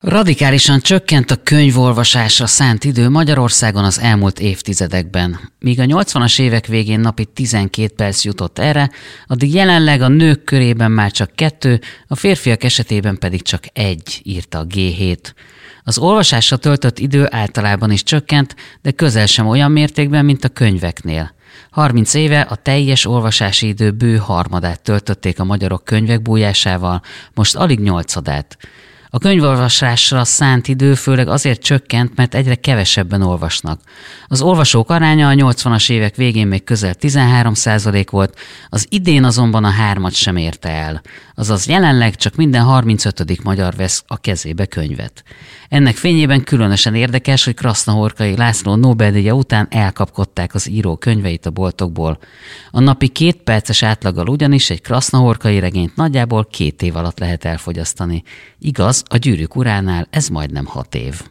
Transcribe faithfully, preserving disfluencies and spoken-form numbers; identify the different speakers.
Speaker 1: Radikálisan csökkent a könyvolvasásra szánt idő Magyarországon az elmúlt évtizedekben. Míg a nyolcvanas évek végén napi tizenkét perc jutott erre, addig jelenleg a nők körében már csak kettő, a férfiak esetében pedig csak egy, írta a gé hét. Az olvasásra töltött idő általában is csökkent, de közel sem olyan mértékben, mint a könyveknél. harminc éve a teljes olvasási idő bő harmadát töltötték a magyarok könyvek bújásával, most alig nyolcadát. A könyvolvasásra szánt idő főleg azért csökkent, mert egyre kevesebben olvasnak. Az olvasók aránya a nyolcvanas évek végén még közel tizenhárom százalék volt, az idén azonban a hármat sem érte el. Azaz jelenleg csak minden harmincötödik magyar vesz a kezébe könyvet. Ennek fényében különösen érdekes, hogy Krasznahorkai László Nobel-díja után elkapkodták az író könyveit a boltokból. A napi két perces átlaggal ugyanis egy krasznahorkai regényt nagyjából két év alatt lehet elfogyasztani. Igaz, a Gyűrűk uránál ez majdnem hat év.